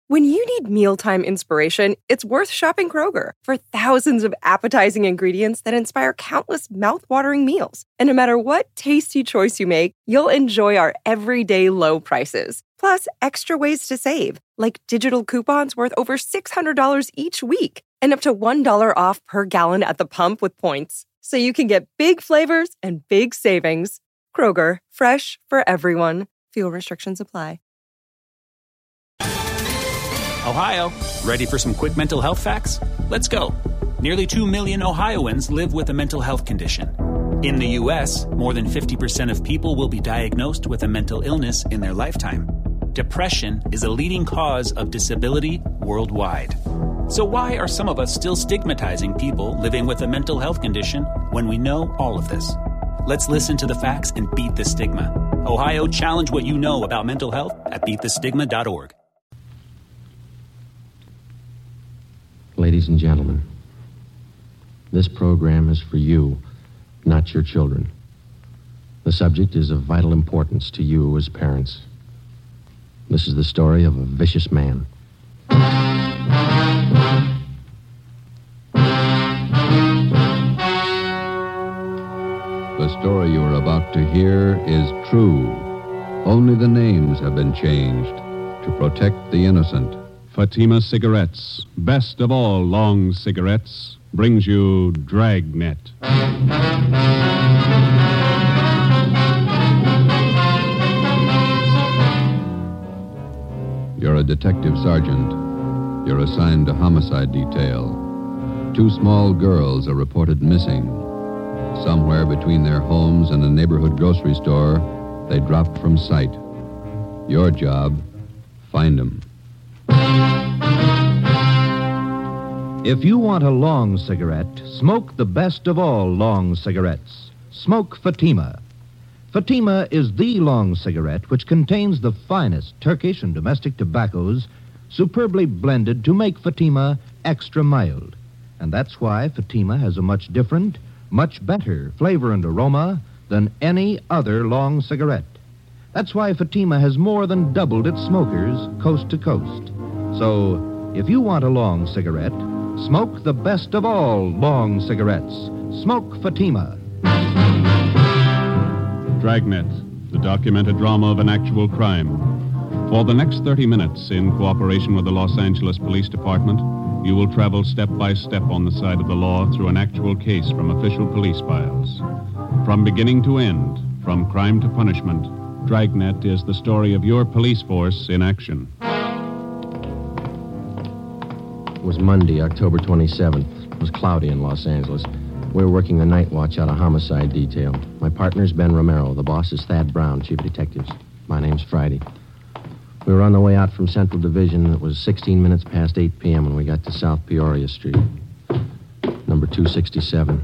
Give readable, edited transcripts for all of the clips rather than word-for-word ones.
When you need mealtime inspiration, it's worth shopping Kroger for thousands of appetizing ingredients that inspire countless mouth-watering meals. And no matter what tasty choice you make, you'll enjoy our everyday low prices. Plus, extra ways to save, like digital coupons worth over $600 each week and up to $1 off per gallon at the pump with points. So you can get big flavors and big savings. Kroger, fresh for everyone. Fuel restrictions apply. Ohio, ready for some quick mental health facts? Let's go. Nearly 2 million Ohioans live with a mental health condition. In the U.S., more than 50% of people will be diagnosed with a mental illness in their lifetime. Depression is a leading cause of disability worldwide. So why are some of us still stigmatizing people living with a mental health condition when we know all of this? Let's listen to the facts and beat the stigma. Ohio, challenge what you know about mental health at beatthestigma.org. Ladies and gentlemen, this program is for you, not your children. The subject is of vital importance to you as parents. This is the story of a vicious man. The story you are about to hear is true. Only the names have been changed to protect the innocent. Fatima Cigarettes, best of all long cigarettes, brings you Dragnet. You're a detective sergeant. You're assigned to homicide detail. 2 small girls are reported missing. Somewhere between their homes and a neighborhood grocery store, they dropped from sight. Your job, find them. If you want a long cigarette, smoke the best of all long cigarettes. Smoke Fatima. Fatima is the long cigarette which contains the finest Turkish and domestic tobaccos superbly blended to make Fatima extra mild. And that's why Fatima has a much different, much better flavor and aroma than any other long cigarette. That's why Fatima has more than doubled its smokers coast to coast. So, if you want a long cigarette, smoke the best of all long cigarettes. Smoke Fatima. Dragnet, the documented drama of an actual crime. For the next 30 minutes, in cooperation with the Los Angeles Police Department, you will travel step by step on the side of the law through an actual case from official police files. From beginning to end, from crime to punishment, Dragnet is the story of your police force in action. It was Monday, October 27th. It was cloudy in Los Angeles. We were working the night watch out of homicide detail. My partner's Ben Romero. The boss is Thad Brown, chief of detectives. My name's Friday. We were on the way out from Central Division. It was 16 minutes past 8 p.m. when we got to South Peoria Street, number 267.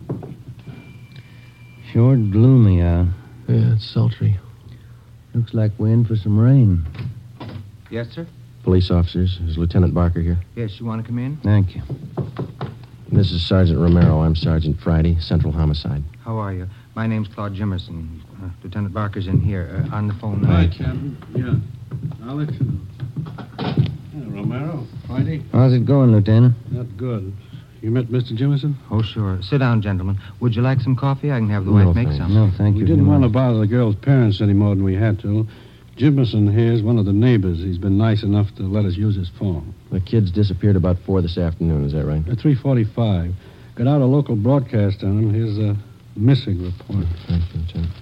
Sure gloomy out. Yeah, it's sultry. Looks like we're in for some rain. Yes, sir? Police officers. Is Lieutenant Barker here? Yes, you want to come in? Thank you. This is Sergeant Romero. I'm Sergeant Friday, Central Homicide. How are you? My name's Claude Jimerson. Lieutenant Barker's in here, on the phone now. Hi, Captain. Yeah, I'll let you know. Yeah, Romero, Friday. How's it going, Lieutenant? Not good. You met Mr. Jimerson? Oh, sure. Sit down, gentlemen. Would you like some coffee? I can have the wife make some. No, thank you. We didn't want to bother the girl's parents any more than we had to. Jimerson here is one of the neighbors. He's been nice enough to let us use his phone. The kids disappeared about 4 this afternoon, is that right? At 3:45. Got out a local broadcast on him. Here's a missing report. Thank you, Lieutenant.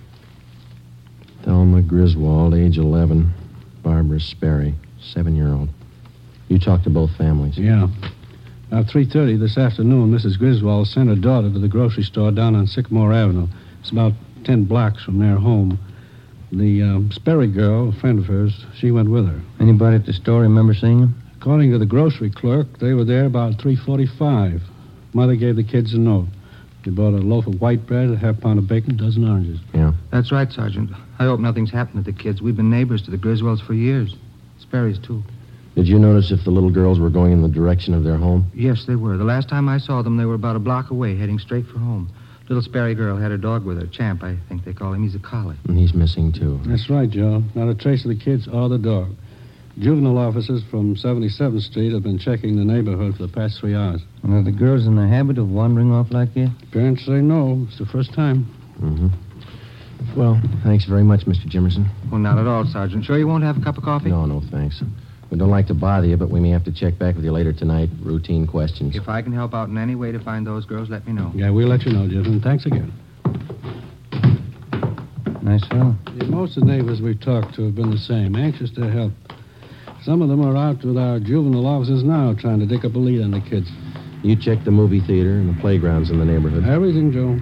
Thelma Griswold, age 11. Barbara Sperry, 7-year-old. You talked to both families? Yeah. About 3:30 this afternoon, Mrs. Griswold sent her daughter to the grocery store down on Sycamore Avenue. It's about 10 blocks from their home. The Sperry girl, a friend of hers, she went with her. Anybody at the store remember seeing him? According to the grocery clerk, they were there about 3:45. Mother gave the kids a note. They bought a loaf of white bread, a half-pound of bacon, a dozen oranges. Yeah. That's right, Sergeant. I hope nothing's happened to the kids. We've been neighbors to the Griswolds for years. Sperry's, too. Did you notice if the little girls were going in the direction of their home? Yes, they were. The last time I saw them, they were about a block away, heading straight for home. Little Sperry girl had her dog with her. Champ, I think they call him. He's a collie. And he's missing, too. That's right, Joe. Not a trace of the kids or the dog. Juvenile officers from 77th Street have been checking the neighborhood for the past 3 hours. And are the girls in the habit of wandering off like this? Parents say no. It's the first time. Mm-hmm. Well, thanks very much, Mr. Jimerson. Well, not at all, Sergeant. Sure you won't have a cup of coffee? No, thanks. We don't like to bother you, but we may have to check back with you later tonight. Routine questions. If I can help out in any way to find those girls, let me know. Yeah, we'll let you know, gentlemen. Thanks again. Nice fellow. Yeah, most of the neighbors we've talked to have been the same, anxious to help. Some of them are out with our juvenile officers now trying to dig up a lead on the kids. You checked the movie theater and the playgrounds in the neighborhood. Everything, Joe.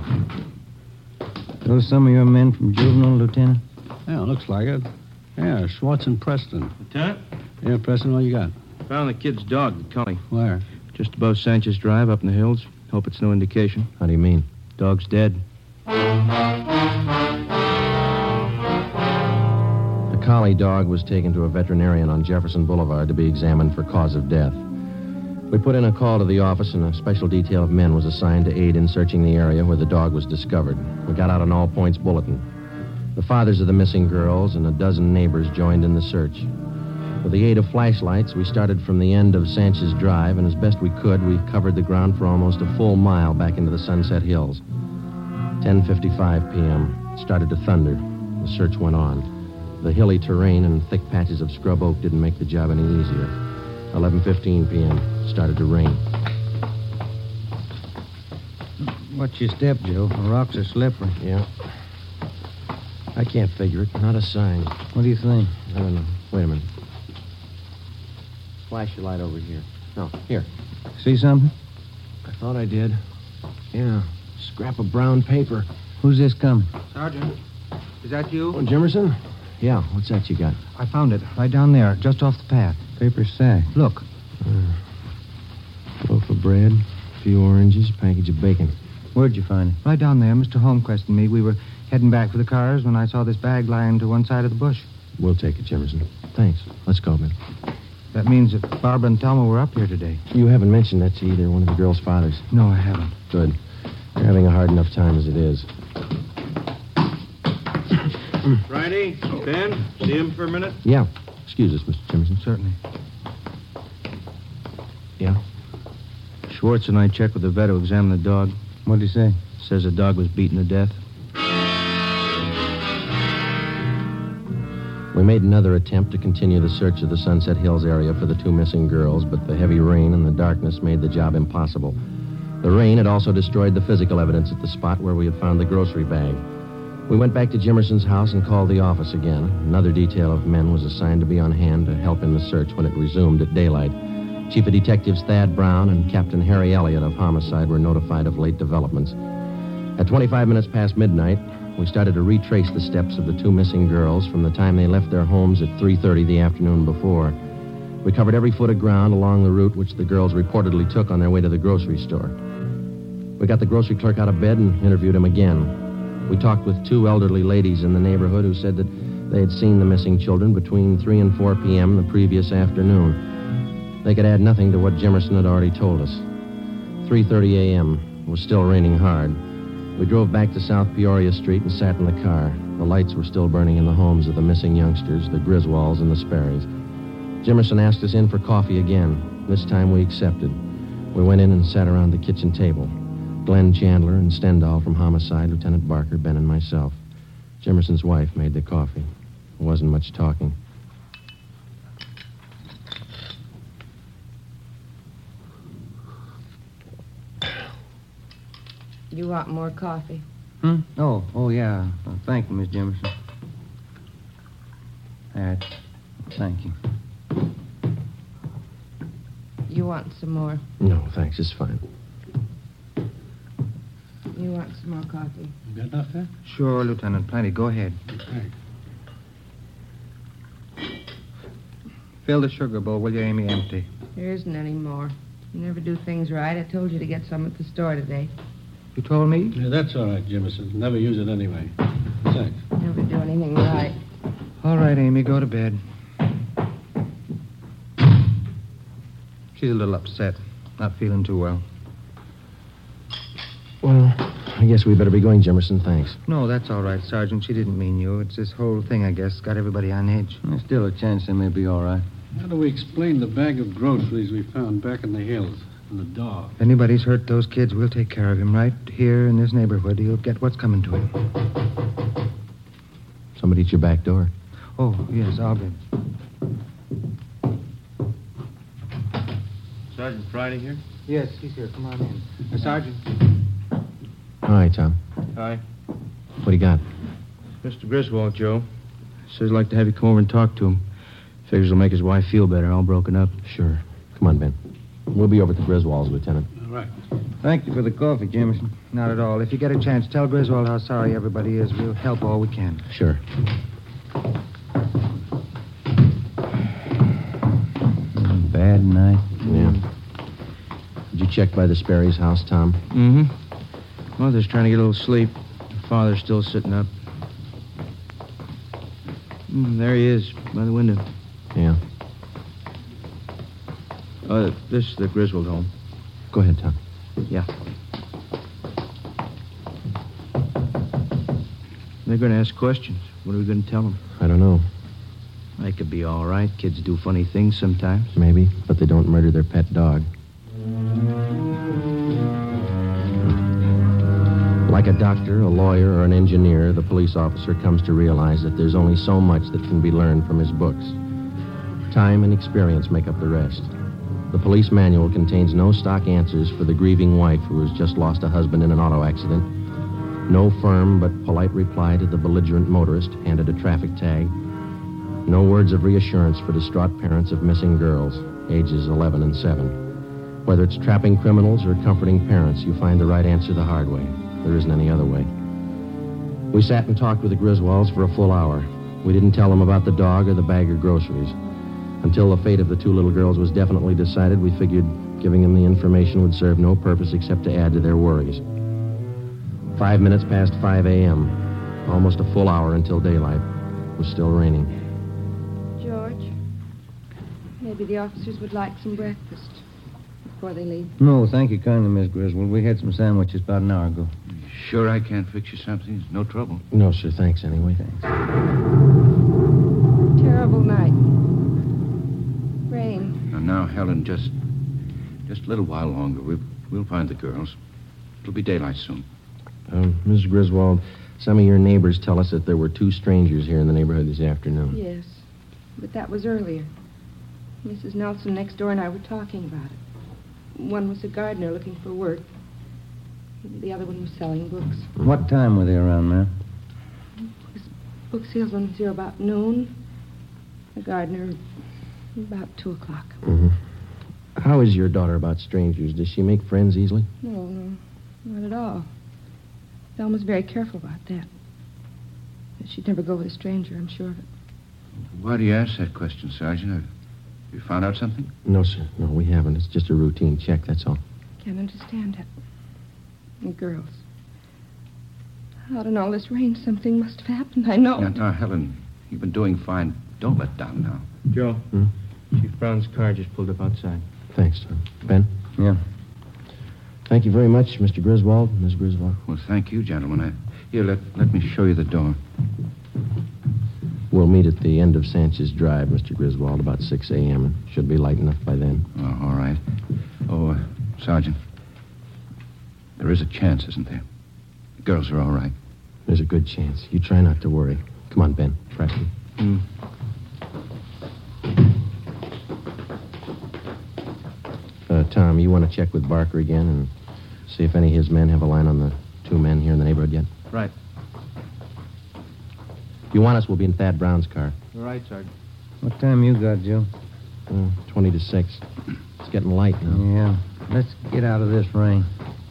Those some of your men from juvenile, Lieutenant? Yeah, looks like it. Yeah, Schwartz and Preston. Lieutenant? Yeah, Preston, what you got? Found the kid's dog, the collie. Where? Just above Sanchez Drive, up in the hills. Hope it's no indication. How do you mean? Dog's dead. The collie dog was taken to a veterinarian on Jefferson Boulevard to be examined for cause of death. We put in a call to the office, and a special detail of men was assigned to aid in searching the area where the dog was discovered. We got out an all-points bulletin. The fathers of the missing girls and a dozen neighbors joined in the search. With the aid of flashlights, we started from the end of Sanchez Drive, and as best we could, we covered the ground for almost a full mile back into the Sunset Hills. 10:55 p.m. It started to thunder. The search went on. The hilly terrain and thick patches of scrub oak didn't make the job any easier. 11:15 p.m. It started to rain. Watch your step, Joe. The rocks are slippery. Yeah. I can't figure it. Not a sign. What do you think? I don't know. Wait a minute. Flash your light over here. No, here. See something? I thought I did. Yeah. Scrap of brown paper. Who's this coming? Sergeant, is that you? Oh, Jimerson? Yeah, what's that you got? I found it right down there, just off the path. Paper sack. Look. Loaf of bread, a few oranges, a package of bacon. Where'd you find it? Right down there, Mr. Holmquist and me, we were heading back for the cars when I saw this bag lying to one side of the bush. We'll take it, Jimerson. Thanks. Let's go, Ben. That means that Barbara and Thelma were up here today. You haven't mentioned that to either one of the girls' fathers. No, I haven't. Good. They're having a hard enough time as it is. Friday, Ben, see him for a minute? Yeah. Excuse us, Mr. Jimerson. Certainly. Yeah? Schwartz and I checked with the vet who examined the dog. What'd he say? Says the dog was beaten to death. We made another attempt to continue the search of the Sunset Hills area for the two missing girls, but the heavy rain and the darkness made the job impossible. The rain had also destroyed the physical evidence at the spot where we had found the grocery bag. We went back to Jimerson's house and called the office again. Another detail of men was assigned to be on hand to help in the search when it resumed at daylight. Chief of Detectives Thad Brown and Captain Harry Elliott of Homicide were notified of late developments. At 25 minutes past midnight, we started to retrace the steps of the two missing girls from the time they left their homes at 3:30 the afternoon before. We covered every foot of ground along the route which the girls reportedly took on their way to the grocery store. We got the grocery clerk out of bed and interviewed him again. We talked with two elderly ladies in the neighborhood who said that they had seen the missing children between 3 and 4 p.m. the previous afternoon. They could add nothing to what Jimerson had already told us. 3:30 a.m. It was still raining hard. We drove back to South Peoria Street and sat in the car. The lights were still burning in the homes of the missing youngsters, the Griswolds and the Sperrys. Jimerson asked us in for coffee again. This time we accepted. We went in and sat around the kitchen table. Glenn Chandler and Stendhal from Homicide, Lieutenant Barker, Ben, and myself. Jimerson's wife made the coffee. There wasn't much talking. You want more coffee? Oh, yeah. Thank you, Miss Jimerson. That. Thank you. You want some more? No, thanks. It's fine. You want some more coffee? You got enough there? Sure, Lieutenant. Plenty. Go ahead. Okay. Fill the sugar bowl, will you, Amy? Empty. There isn't any more. You never do things right. I told you to get some at the store today. You told me? Yeah, that's all right, Jimerson. Never use it anyway. Thanks. Never do anything right. All right, Amy, go to bed. She's a little upset. Not feeling too well. Well, I guess we better be going, Jimerson. Thanks. No, that's all right, Sergeant. She didn't mean you. It's this whole thing, I guess, got everybody on edge. There's still a chance they may be all right. How do we explain the bag of groceries we found back in the hills and the dog? If anybody's hurt those kids, we'll take care of him right here in this neighborhood. He'll get what's coming to him. Somebody at your back door. Oh, yes, I'll be. Sergeant Friday here? Yes, he's here. Come on in. Sergeant. Hi, Tom. Hi. What do you got? Mr. Griswold, Joe. Says he'd like to have you come over and talk to him. Figures it'll make his wife feel better, all broken up. Sure. Come on, Ben. We'll be over at the Griswolds, Lieutenant. All right. Thank you for the coffee, Jameson. Not at all. If you get a chance, tell Griswold how sorry everybody is. We'll help all we can. Sure. Bad night. Yeah. Did you check by the Sperry's house, Tom? Mm-hmm. Mother's trying to get a little sleep. Father's still sitting up. There he is, by the window. Yeah. This is the Griswold home. Go ahead, Tom. Yeah. They're going to ask questions. What are we going to tell them? I don't know. They could be all right. Kids do funny things sometimes. Maybe, but they don't murder their pet dog. Like a doctor, a lawyer, or an engineer, the police officer comes to realize that there's only so much that can be learned from his books. Time and experience make up the rest. The police manual contains no stock answers for the grieving wife who has just lost a husband in an auto accident. No firm but polite reply to the belligerent motorist handed a traffic tag. No words of reassurance for distraught parents of missing girls, ages 11 and 7. Whether it's trapping criminals or comforting parents, you find the right answer the hard way. There isn't any other way. We sat and talked with the Griswolds for a full hour. We didn't tell them about the dog or the bag of groceries. Until the fate of the two little girls was definitely decided, we figured giving them the information would serve no purpose except to add to their worries. 5 minutes past 5 a.m. Almost a full hour until daylight. It was still raining. George, maybe the officers would like some breakfast before they leave. No, thank you kindly, Miss Griswold. We had some sandwiches about an hour ago. Sure I can't fix you something? No trouble. No, sir. Thanks anyway. Thanks. Terrible night. Rain. Now, Helen, just a little while longer. We'll find the girls. It'll be daylight soon. Mrs. Griswold, some of your neighbors tell us that there were two strangers here in the neighborhood this afternoon. Yes, but that was earlier. Mrs. Nelson next door and I were talking about it. One was a gardener looking for work. The other one was selling books. What time were they around, ma'am? This book salesman was here about noon. The gardener about 2 o'clock. Mm-hmm. How is your daughter about strangers? Does she make friends easily? No, not at all. Thelma's very careful about that. She'd never go with a stranger, I'm sure of it. Why do you ask that question, Sergeant? Have you found out something? No, sir. No, we haven't. It's just a routine check, that's all. Can't understand it. And girls. Out in all this rain, something must have happened, I know. Now, Helen, you've been doing fine. Don't let down now. Joe, Chief Brown's car just pulled up outside. Thanks, Tom. Ben? Yeah. Thank you very much, Mr. Griswold, Miss Griswold. Well, thank you, gentlemen. Here, let me show you the door. We'll meet at the end of Sanchez Drive, Mr. Griswold, about 6 a.m. It should be light enough by then. Oh, all right. Oh, Sergeant, there is a chance, isn't there? The girls are all right. There's a good chance. You try not to worry. Come on, Ben. Preston. Tom, you want to check with Barker again and see if any of his men have a line on the two men here in the neighborhood yet? Right. If you want us, we'll be in Thad Brown's car. All right, Sergeant. What time you got, Joe? 20 to 6. It's getting light now. Yeah. Let's get out of this rain.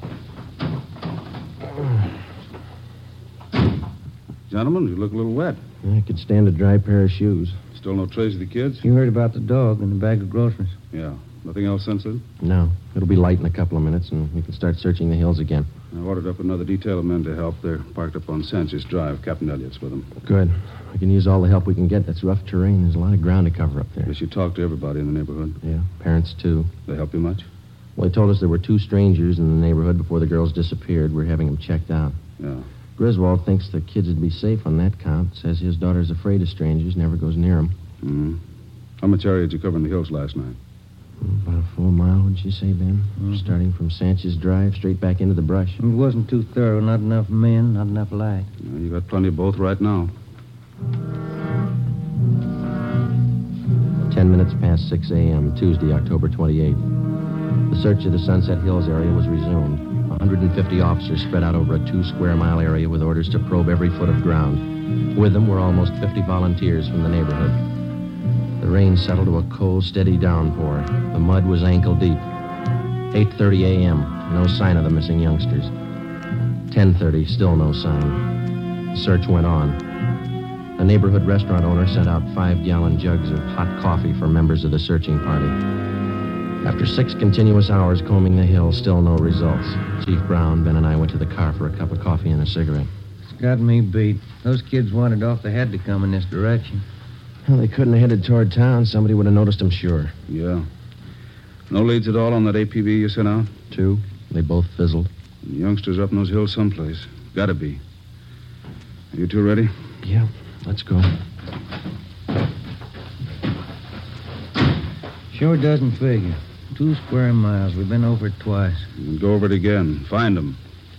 Gentlemen, you look a little wet. I could stand a dry pair of shoes. Still no trace of the kids? You heard about the dog and the bag of groceries? Yeah. Nothing else since then? No. It'll be light in a couple of minutes, and we can start searching the hills again. I ordered up another detail of men to help. They're parked up on Sanchez Drive. Captain Elliott's with them. Good. We can use all the help we can get. That's rough terrain. There's a lot of ground to cover up there. Guess you talked to everybody in the neighborhood. Yeah, parents, too. They help you much? Well, he told us there were 2 strangers in the neighborhood before the girls disappeared. We're having them checked out. Yeah. Griswold thinks the kids would be safe on that count. Says his daughter's afraid of strangers, never goes near them. Mm-hmm. How much area did you cover in the hills last night? About a full mile, would you say, Ben? Starting from Sanchez Drive, straight back into the brush. It wasn't too thorough. Not enough men, not enough light. Yeah, you got plenty of both right now. 10 minutes past 6 a.m., Tuesday, October 28th. The search of the Sunset Hills area was resumed. 150 officers spread out over a 2-square-mile area with orders to probe every foot of ground. With them were almost 50 volunteers from the neighborhood. The rain settled to a cold, steady downpour. The mud was ankle-deep. 8:30 a.m., no sign of the missing youngsters. 10:30, still no sign. The search went on. A neighborhood restaurant owner sent out 5-gallon jugs of hot coffee for members of the searching party. After 6 continuous hours combing the hill, still no results. Chief Brown, Ben, and I went to the car for a cup of coffee and a cigarette. It's got me beat. Those kids wandered off. They had to come in this direction. Well, they couldn't have headed toward town. Somebody would have noticed them, sure. Yeah. No leads at all on that APB you sent out? 2. They both fizzled. The youngsters up in those hills someplace. Gotta be. Are you 2 ready? Yeah, let's go. Sure doesn't figure. 2 square miles. We've been over it twice. And go over it again. Find them.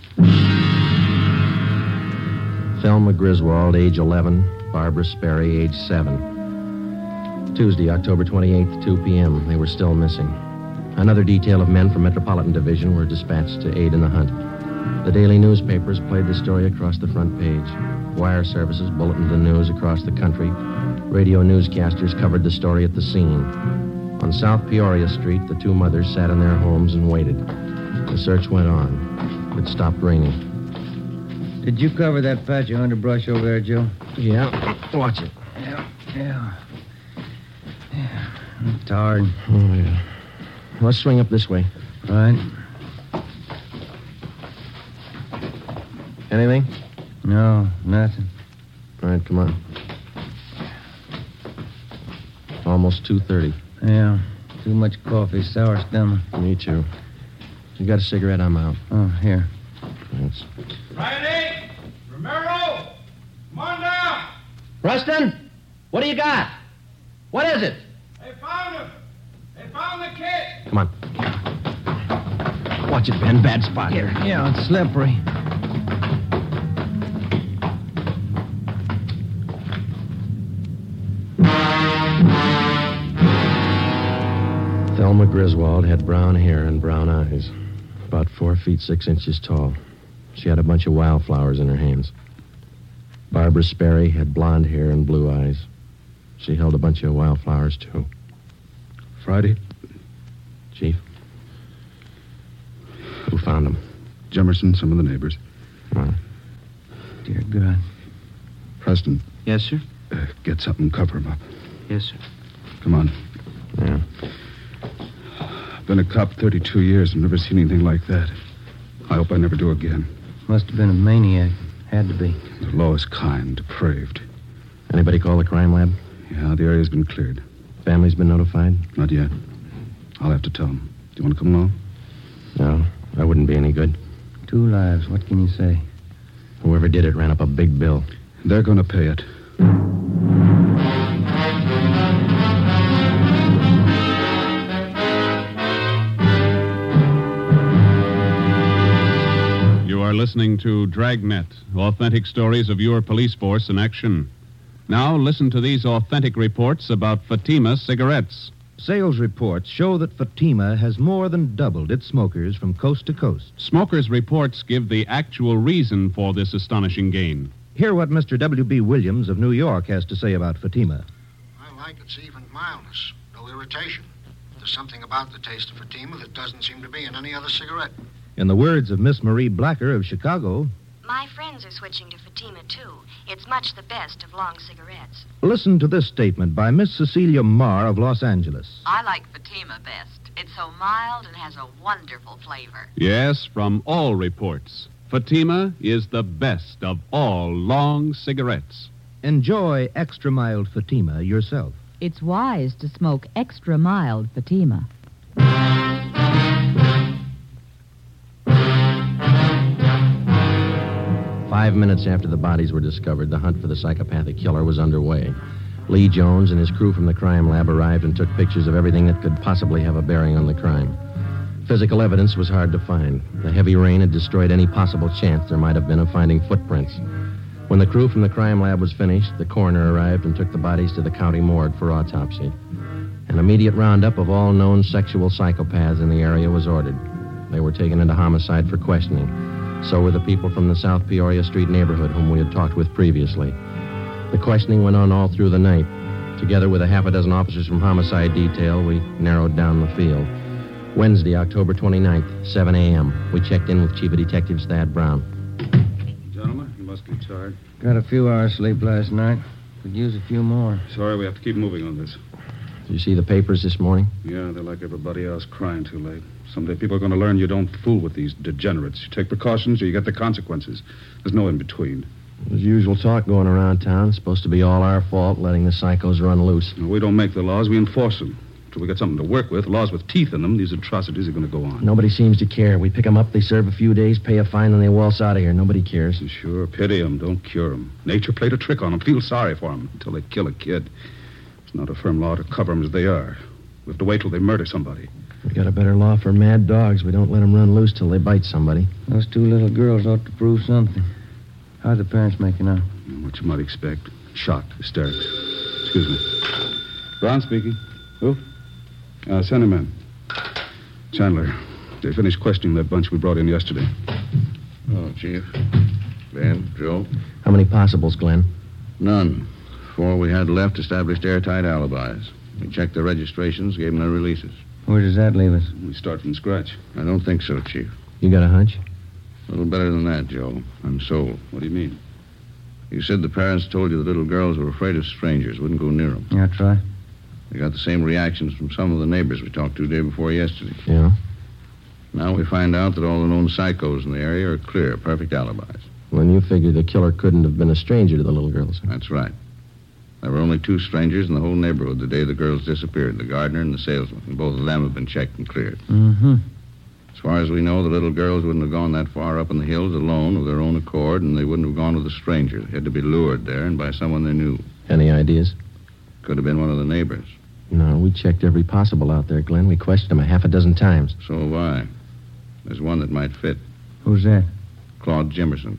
Thelma Griswold, age 11. Barbara Sperry, age 7. Tuesday, October 28th, 2 p.m. They were still missing. Another detail of men from Metropolitan Division were dispatched to aid in the hunt. The daily newspapers played the story across the front page. Wire services bulletined the news across the country. Radio newscasters covered the story at the scene. On South Peoria Street, the 2 mothers sat in their homes and waited. The search went on. It stopped raining. Did you cover that patch of underbrush over there, Joe? Yeah. Watch it. Yeah. I'm tired. Oh, yeah. Let's swing up this way. Right. Anything? No, nothing. All right, come on. Almost 2:30. Yeah. Too much coffee, sour stomach. Me too. You got a cigarette? I'm out. Oh, here. Thanks. Riley! Romero! Come on down! Rustin, what do you got? What is it? They found him! They found the kid! Come on. Watch it, Ben. Bad spot here. Yeah, it's slippery. Thelma Griswold had brown hair and brown eyes. About 4 feet 6 inches tall. She had a bunch of wildflowers in her hands. Barbara Sperry had blonde hair and blue eyes. She held a bunch of wildflowers, too. Friday? Chief? Who found them? Jemerson, some of the neighbors. Dear God. Preston. Yes, sir? Get something, cover him up. Yes, sir. Come on. Yeah. I've been a cop 32 years and never seen anything like that. I hope I never do again. Must have been a maniac. Had to be. The lowest kind, depraved. Anybody call the crime lab? Yeah, the area's been cleared. Family's been notified? Not yet. I'll have to tell them. Do you want to come along? No, that wouldn't be any good. 2 lives. What can you say? Whoever did it ran up a big bill. They're going to pay it. You are listening to Dragnet, authentic stories of your police force in action. Now listen to these authentic reports about Fatima cigarettes. Sales reports show that Fatima has more than doubled its smokers from coast to coast. Smokers' reports give the actual reason for this astonishing gain. Hear what Mr. W.B. Williams of New York has to say about Fatima. I like its even mildness, no irritation. There's something about the taste of Fatima that doesn't seem to be in any other cigarette. In the words of Miss Marie Blacker of Chicago, my friends are switching to Fatima, too. It's much the best of long cigarettes. Listen to this statement by Miss Cecilia Marr of Los Angeles. I like Fatima best. It's so mild and has a wonderful flavor. Yes, from all reports, Fatima is the best of all long cigarettes. Enjoy extra mild Fatima yourself. It's wise to smoke extra mild Fatima. 5 minutes after the bodies were discovered, the hunt for the psychopathic killer was underway. Lee Jones and his crew from the crime lab arrived and took pictures of everything that could possibly have a bearing on the crime. Physical evidence was hard to find. The heavy rain had destroyed any possible chance there might have been of finding footprints. When the crew from the crime lab was finished, the coroner arrived and took the bodies to the county morgue for autopsy. An immediate roundup of all known sexual psychopaths in the area was ordered. They were taken into homicide for questioning. So were the people from the South Peoria Street neighborhood whom we had talked with previously. The questioning went on all through the night. Together with a half a dozen officers from homicide detail, we narrowed down the field. Wednesday, October 29th, 7 a.m. We checked in with Chief of Detectives Thad Brown. Gentlemen, you must be tired. Got a few hours sleep last night. Could use a few more. Sorry, we have to keep moving on this. Did you see the papers this morning? Yeah, they're like everybody else, crying too late. Someday people are going to learn you don't fool with these degenerates. You take precautions or you get the consequences. There's no in between. There's usual talk going around town. It's supposed to be all our fault, letting the psychos run loose. We don't make the laws, we enforce them. Until we get something to work with, laws with teeth in them, these atrocities are going to go on. Nobody seems to care. We pick them up, they serve a few days, pay a fine, and they waltz out of here. Nobody cares. Sure, pity them, don't cure them. Nature played a trick on them. Feel sorry for them until they kill a kid. It's not a firm law to cover them as they are. We have to wait till they murder somebody. We got a better law for mad dogs. We don't let them run loose till they bite somebody. Those two little girls ought to prove something. How are the parents making out? What you might expect. Shocked, hysterics. Excuse me. Brown speaking. Who? Send him in. Chandler, they finished questioning that bunch we brought in yesterday. Oh, Chief. Ben, Joe? How many possibles, Glenn? None. 4 we had left established airtight alibis. We checked their registrations, gave them their releases. Where does that leave us? We start from scratch. I don't think so, Chief. You got a hunch? A little better than that, Joe. I'm sold. What do you mean? You said the parents told you the little girls were afraid of strangers, wouldn't go near them. Yeah, that's right. We got the same reactions from some of the neighbors we talked to day before yesterday. Yeah? Now we find out that all the known psychos in the area are clear, perfect alibis. Well, you figure the killer couldn't have been a stranger to the little girls. That's right. There were only 2 strangers in the whole neighborhood the day the girls disappeared, the gardener and the salesman. And both of them have been checked and cleared. Mm-hmm. As far as we know, the little girls wouldn't have gone that far up in the hills alone of their own accord, and they wouldn't have gone with a stranger. They had to be lured there and by someone they knew. Any ideas? Could have been one of the neighbors. No, we checked every possible out there, Glenn. We questioned them a half a dozen times. So have I. There's one that might fit. Who's that? Claude Jimerson.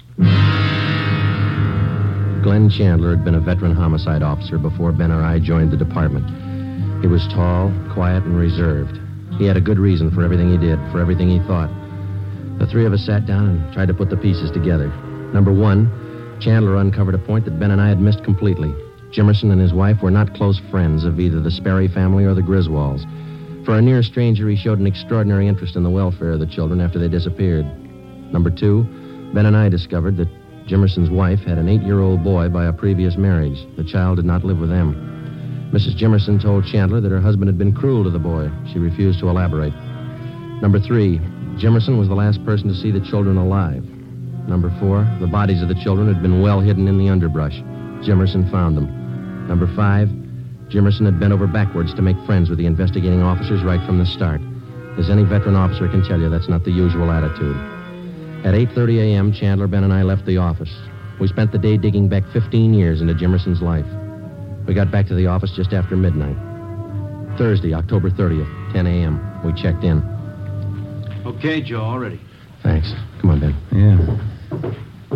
Glenn Chandler had been a veteran homicide officer before Ben or I joined the department. He was tall, quiet, and reserved. He had a good reason for everything he did, for everything he thought. The 3 of us sat down and tried to put the pieces together. Number 1, Chandler uncovered a point that Ben and I had missed completely. Jimerson and his wife were not close friends of either the Sperry family or the Griswolds. For a near stranger, he showed an extraordinary interest in the welfare of the children after they disappeared. Number 2, Ben and I discovered that Jimerson's wife had an 8-year-old boy by a previous marriage. The child did not live with them. Mrs. Jimerson told Chandler that her husband had been cruel to the boy. She refused to elaborate. Number 3, Jimerson was the last person to see the children alive. Number 4, the bodies of the children had been well hidden in the underbrush. Jimerson found them. Number 5, Jimerson had bent over backwards to make friends with the investigating officers right from the start. As any veteran officer can tell you, that's not the usual attitude. At 8:30 a.m., Chandler, Ben, and I left the office. We spent the day digging back 15 years into Jimerson's life. We got back to the office just after midnight. Thursday, October 30th, 10 a.m. We checked in. Okay, Joe, all ready. Thanks. Come on, Ben. Yeah.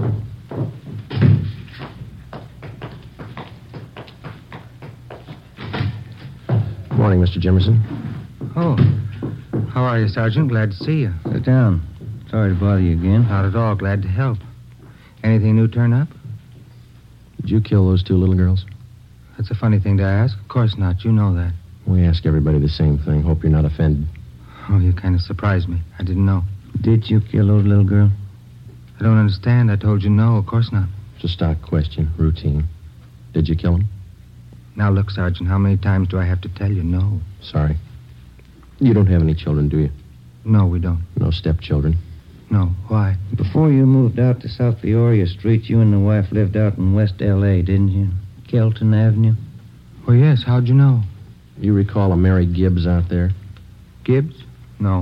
Morning, Mr. Jimerson. Oh. How are you, Sergeant? Glad to see you. Sit down. Sorry to bother you again. Not at all. Glad to help. Anything new turn up? Did you kill those 2 little girls? That's a funny thing to ask. Of course not. You know that. We ask everybody the same thing. Hope you're not offended. Oh, you kind of surprised me. I didn't know. Did you kill those little girls? I don't understand. I told you no. Of course not. It's a stock question. Routine. Did you kill them? Now, look, Sergeant, how many times do I have to tell you no? Sorry. You don't have any children, do you? No, we don't. No stepchildren? No. Why? Before you moved out to South Peoria Street, you and the wife lived out in West L.A., didn't you? Kelton Avenue? Oh, yes. How'd you know? You recall a Mary Gibbs out there? Gibbs? No.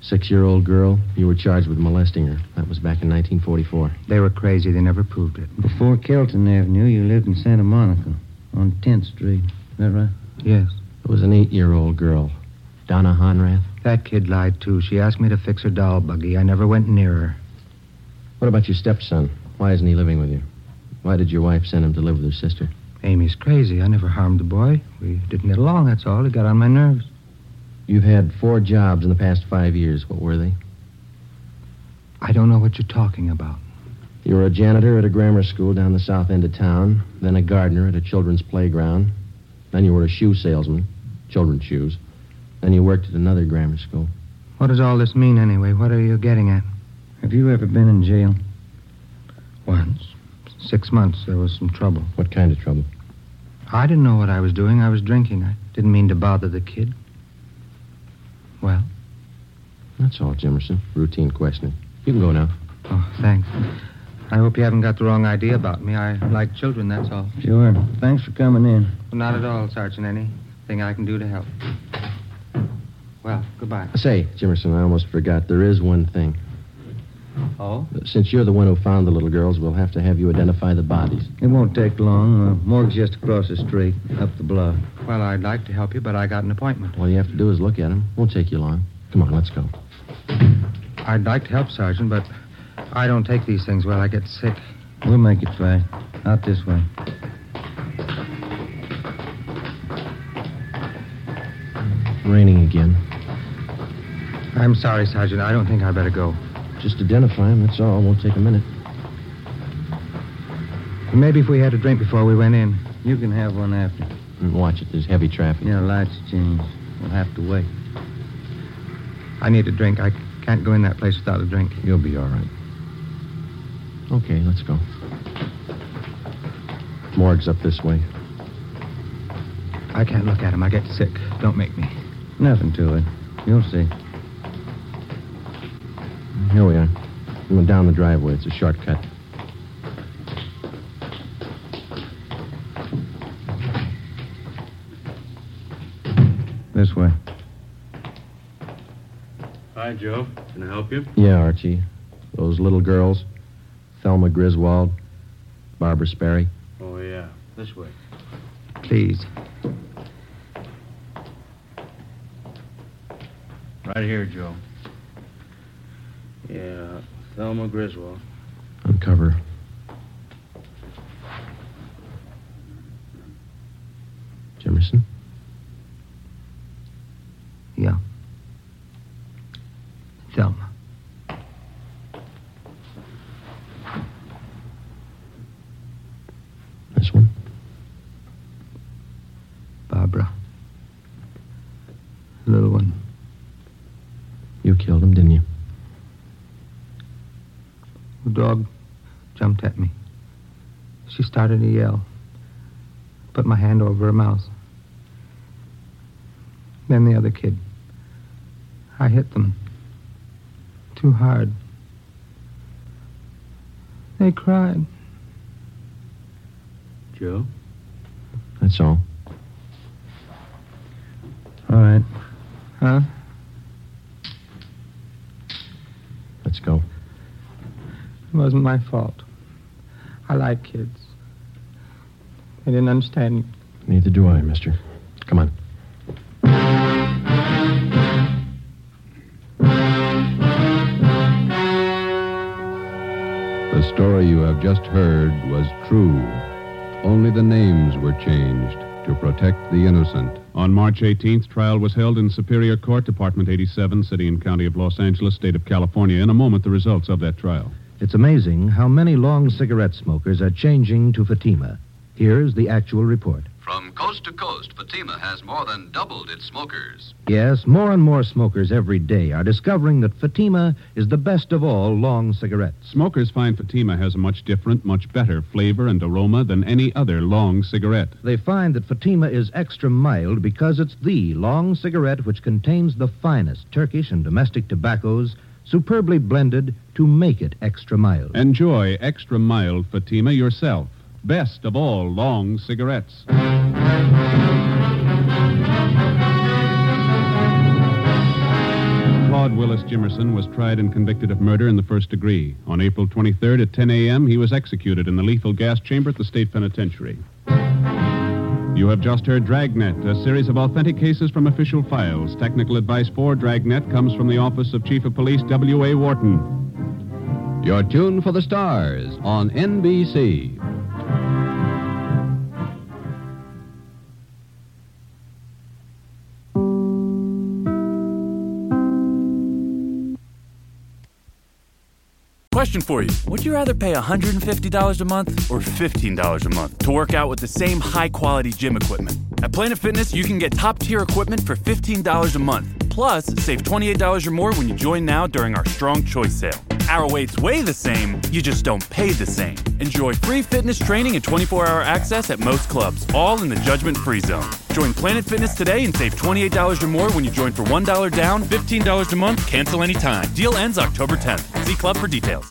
6-year-old girl. You were charged with molesting her. That was back in 1944. They were crazy. They never proved it. Before Kelton Avenue, you lived in Santa Monica on 10th Street. Is that right? Yes. It was an 8-year-old girl. Donna Honrath. That kid lied, too. She asked me to fix her doll buggy. I never went near her. What about your stepson? Why isn't he living with you? Why did your wife send him to live with her sister? Amy's crazy. I never harmed the boy. We didn't get along, that's all. He got on my nerves. You've had 4 jobs in the past 5 years. What were they? I don't know what you're talking about. You were a janitor at a grammar school down the south end of town, then a gardener at a children's playground, then you were a shoe salesman, children's shoes, then you worked at another grammar school. What does all this mean, anyway? What are you getting at? Have you ever been in jail? Once. 6 months. There was some trouble. What kind of trouble? I didn't know what I was doing. I was drinking. I didn't mean to bother the kid. Well? That's all, Jimerson. Routine questioning. You can go now. Oh, thanks. I hope you haven't got the wrong idea about me. I like children, that's all. Sure. Thanks for coming in. Well, not at all, Sergeant. Anything I can do to help. Well, goodbye. Say, Jimerson, I almost forgot. There is one thing. Oh? Since you're the one who found the little girls, we'll have to have you identify the bodies. It won't take long. Morgue's just across the street, up the bluff. Well, I'd like to help you, but I got an appointment. All you have to do is look at them. Won't take you long. Come on, let's go. I'd like to help, Sergeant, but I don't take these things well. I get sick. We'll make it fast. Out this way. Raining again. I'm sorry, Sergeant. I don't think I'd better go. Just identify them, that's all. Won't take a minute. Maybe if we had a drink before we went in. You can have one after. Watch it. There's heavy traffic. Yeah, lights change. We'll have to wait. I need a drink. I can't go in that place without a drink. You'll be all right. Okay, let's go. Morgue's up this way. I can't look at him. I get sick. Don't make me. Nothing to it. You'll see. Here we are. We went down the driveway. It's a shortcut. This way. Hi, Joe. Can I help you? Yeah, Archie. Those little girls. Thelma Griswold. Barbara Sperry. Oh, yeah. This way. Please. Right here, Joe. Yeah, Thelma Griswold. Uncover. Jimerson? Yeah. Thelma. This one? Barbara. Little one. You killed him, didn't you? The dog jumped at me. She started to yell. Put my hand over her mouth. Then the other kid. I hit them. Too hard. They cried. Joe? That's all. All right. Huh? Let's go. It wasn't my fault. I like kids. They didn't understand me. Neither do I, mister. Come on. The story you have just heard was true. Only the names were changed to protect the innocent. On March 18th, trial was held in Superior Court, Department 87, City and County of Los Angeles, State of California. In a moment, the results of that trial. It's amazing how many long cigarette smokers are changing to Fatima. Here's the actual report. From coast to coast, Fatima has more than doubled its smokers. Yes, more and more smokers every day are discovering that Fatima is the best of all long cigarettes. Smokers find Fatima has a much different, much better flavor and aroma than any other long cigarette. They find that Fatima is extra mild because it's the long cigarette which contains the finest Turkish and domestic tobaccos, superbly blended to make it extra mild. Enjoy extra mild Fatima yourself. Best of all long cigarettes. Claude Willis Jimerson was tried and convicted of murder in the first degree. On April 23rd at 10 a.m., he was executed in the lethal gas chamber at the state penitentiary. You have just heard Dragnet, a series of authentic cases from official files. Technical advice for Dragnet comes from the Office of Chief of Police W.A. Wharton. You're tuned for the stars on NBC. Question for you. Would you rather pay $150 a month or $15 a month to work out with the same high-quality gym equipment? At Planet Fitness, you can get top-tier equipment for $15 a month. Plus, save $28 or more when you join now during our Strong Choice sale. Our weights weigh the same, you just don't pay the same. Enjoy free fitness training and 24-hour access at most clubs, all in the judgment-free zone. Join Planet Fitness today and save $28 or more when you join for $1 down, $15 a month, cancel anytime. Deal ends October 10th. See club for details.